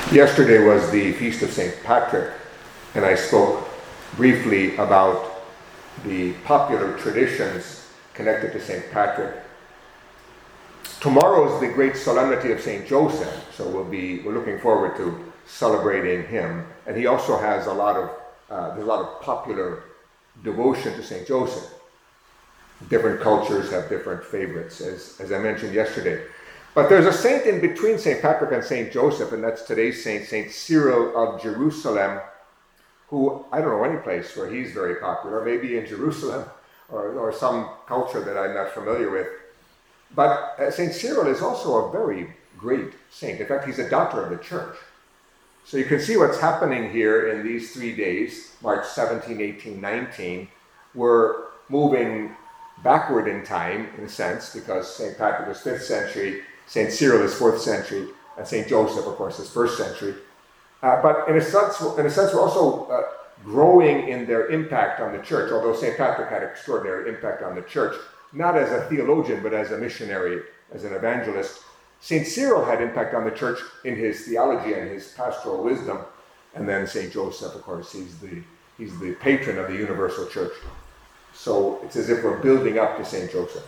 Yesterday was the Feast of St. Patrick, and I spoke briefly about the popular traditions connected to St. Patrick. Tomorrow is the great solemnity of St. Joseph, so we're looking forward to celebrating him. And he also has there's a lot of popular devotion to St. Joseph. Different cultures have different favorites, as I mentioned yesterday. But there's a saint in between St. Patrick and St. Joseph, and that's today's saint, St. Cyril of Jerusalem, who, I don't know any place where he's very popular, maybe in Jerusalem or some culture that I'm not familiar with. But St. Cyril is also a very great saint. In fact, he's a doctor of the church. So you can see what's happening here in these 3 days, March 17, 18, 19. We're moving backward in time, in a sense, because St. Patrick was 5th century, St. Cyril is 4th century, and St. Joseph, of course, is 1st century. But in a sense, we're also growing in their impact on the church, although St. Patrick had extraordinary impact on the church, not as a theologian, but as a missionary, as an evangelist. St. Cyril had impact on the church in his theology and his pastoral wisdom. And then St. Joseph, of course, he's the patron of the universal church. So it's as if we're building up to St. Joseph.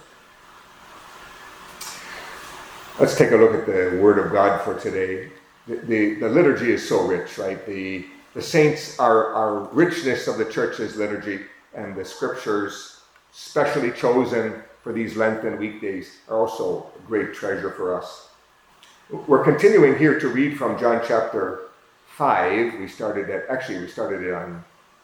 Let's take a look at the Word of God for today. The liturgy is so rich, right? The saints are richness of the church's liturgy, and the scriptures, specially chosen for these Lenten weekdays, are also a great treasure for us. We're continuing here to read from John chapter 5. We started it on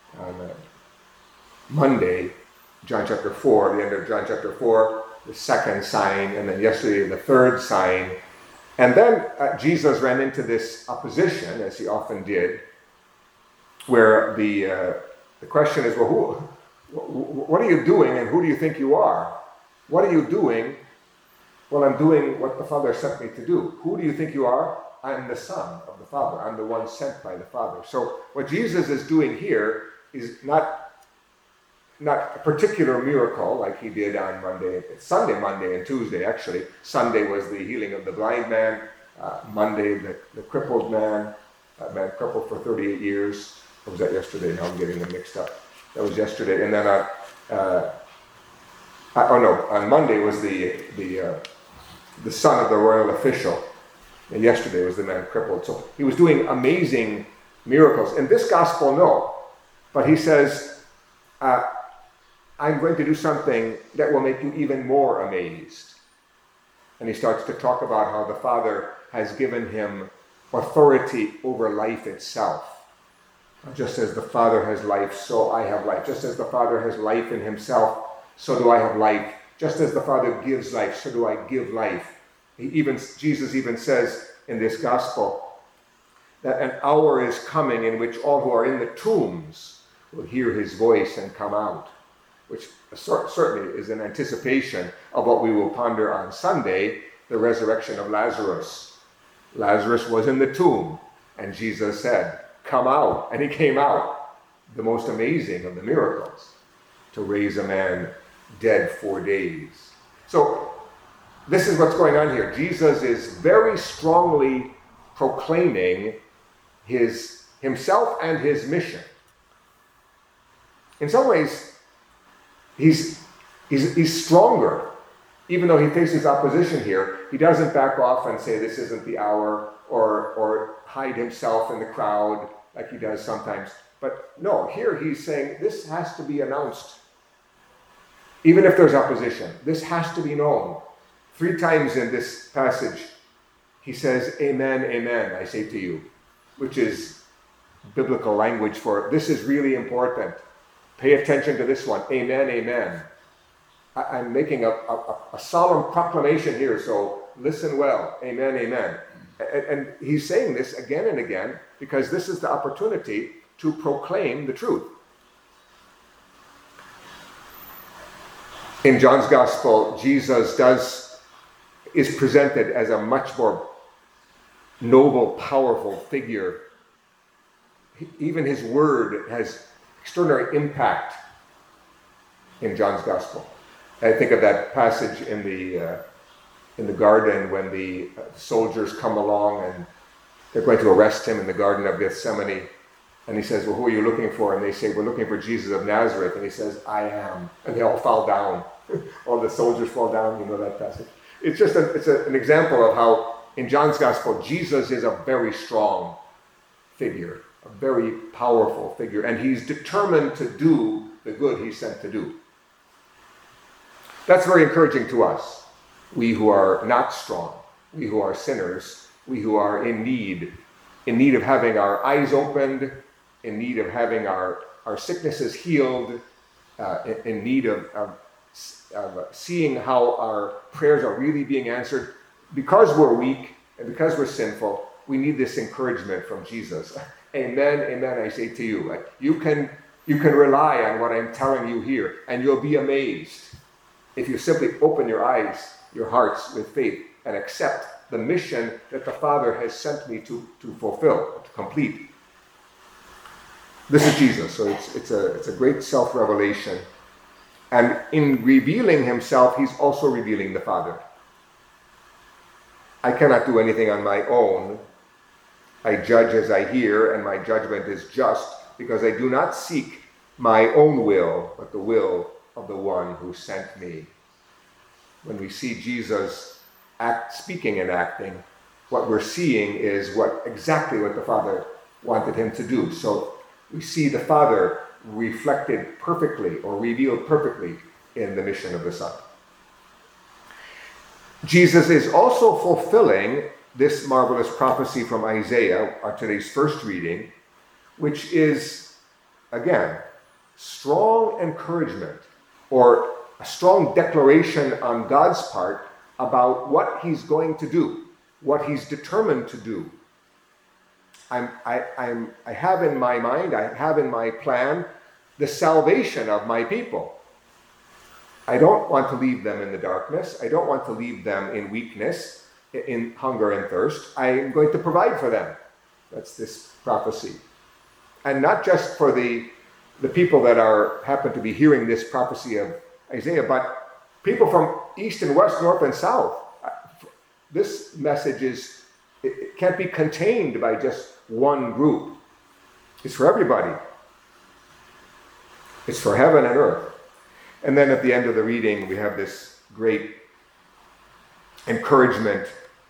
Monday, John chapter 4, the end of John chapter 4, the second sign, and then yesterday the third sign. And then Jesus ran into this opposition, as he often did, where the question is, well, what are you doing and who do you think you are? What are you doing? Well, I'm doing what the Father sent me to do. Who do you think you are? I'm the Son of the Father. I'm the one sent by the Father. So what Jesus is doing here is not a particular miracle like he did on Sunday, Monday, and Tuesday, actually. Sunday was the healing of the blind man. Monday, the crippled man, crippled for 38 years. Or was that yesterday? Now I'm getting them mixed up. That was yesterday. And then on Monday was the son of the royal official. And yesterday was the man crippled. So he was doing amazing miracles. In this gospel, no. But he says, I'm going to do something that will make you even more amazed. And he starts to talk about how the Father has given him authority over life itself. Just as the Father has life, so I have life. Just as the Father has life in himself, so do I have life. Just as the Father gives life, so do I give life. Jesus even says in this gospel that an hour is coming in which all who are in the tombs will hear his voice and come out, which certainly is an anticipation of what we will ponder on Sunday, the resurrection of Lazarus. Lazarus was in the tomb, and Jesus said, come out, and he came out. The most amazing of the miracles, to raise a man dead 4 days. So this is what's going on here. Jesus is very strongly proclaiming himself and his mission. In some ways, he's stronger. Even though he faces opposition here, he doesn't back off and say this isn't the hour or hide himself in the crowd like he does sometimes. But no, here he's saying this has to be announced. Even if there's opposition, this has to be known. 3 times in this passage, he says, amen, amen, I say to you, which is biblical language for this is really important. Pay attention to this one. Amen, amen. I'm making a solemn proclamation here, so listen well. Amen, amen. And he's saying this again and again because this is the opportunity to proclaim the truth. In John's Gospel, Jesus is presented as a much more noble, powerful figure. Even his word has extraordinary impact in John's Gospel. I think of that passage in the garden when the soldiers come along and They're going to arrest him in the Garden of Gethsemane. And he says, well, who are you looking for? And they say, we're looking for Jesus of Nazareth. And he says, I am. And they all fall down. All the soldiers fall down. You know that passage. It's just an example of how in John's Gospel, Jesus is a very strong figure, a very powerful figure. And he's determined to do the good he's sent to do. That's very encouraging to us. We who are not strong, we who are sinners, we who are in need of having our eyes opened, in need of having our sicknesses healed, in need of seeing how our prayers are really being answered. Because we're weak and because we're sinful, we need this encouragement from Jesus. Amen, amen, I say to you. You can rely on what I'm telling you here, and you'll be amazed if you simply open your eyes, your hearts with faith, and accept the mission that the Father has sent me to fulfill, to complete. This is Jesus, so it's a great self-revelation. And in revealing himself, he's also revealing the Father. I cannot do anything on my own. I judge as I hear, and my judgment is just, because I do not seek my own will, but the will of the one who sent me. When we see Jesus speaking and acting, what we're seeing is exactly what the Father wanted him to do. So we see the Father reflected perfectly or revealed perfectly in the mission of the Son. Jesus is also fulfilling this marvelous prophecy from Isaiah, today's first reading, which is, again, strong encouragement or a strong declaration on God's part about what he's going to do, what he's determined to do. I have in my mind, I have in my plan the salvation of my people. I don't want to leave them in the darkness. I don't want to leave them in weakness, in hunger and thirst. I am going to provide for them. That's this prophecy. And not just for the people that happen to be hearing this prophecy of Isaiah, but people from east and west, north and south. This message it can't be contained by just one group. It's for everybody. It's for heaven and earth. And then at the end of the reading, we have this great encouragement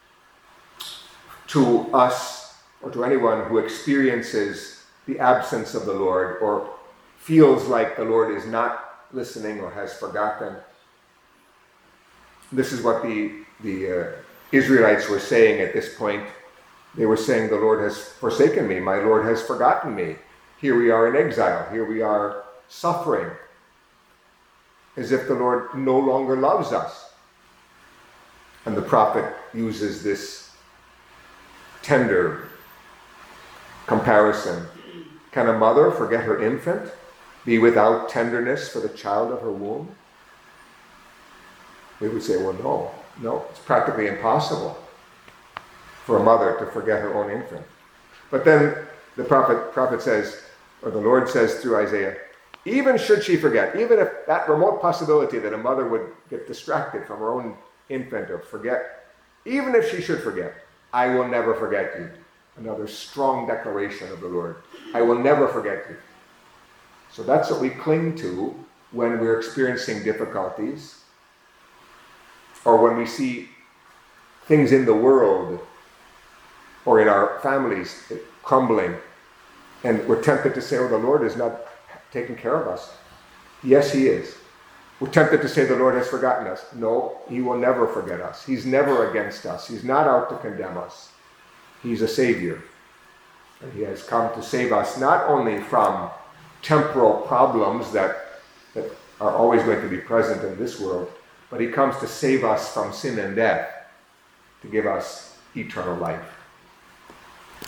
to us or to anyone who experiences the absence of the Lord or feels like the Lord is not listening or has forgotten. This is what the Israelites were saying at this point. They were saying, the Lord has forsaken me. My Lord has forgotten me. Here we are in exile. Here we are suffering, as if the Lord no longer loves us. And the prophet uses this tender comparison. Can a mother forget her infant, be without tenderness for the child of her womb? We would say, well, no, it's practically impossible for a mother to forget her own infant. But then the prophet says, or the Lord says through Isaiah, even should she forget, even if that remote possibility that a mother would get distracted from her own infant or forget, even if she should forget, I will never forget you. Another strong declaration of the Lord. I will never forget you. So that's what we cling to when we're experiencing difficulties or when we see things in the world or in our families crumbling and we're tempted to say, oh, the Lord is not taking care of us. Yes, he is. We're tempted to say the Lord has forgotten us. No, he will never forget us. He's never against us. He's not out to condemn us. He's a Savior. And he has come to save us not only from temporal problems that are always going to be present in this world, but he comes to save us from sin and death, to give us eternal life.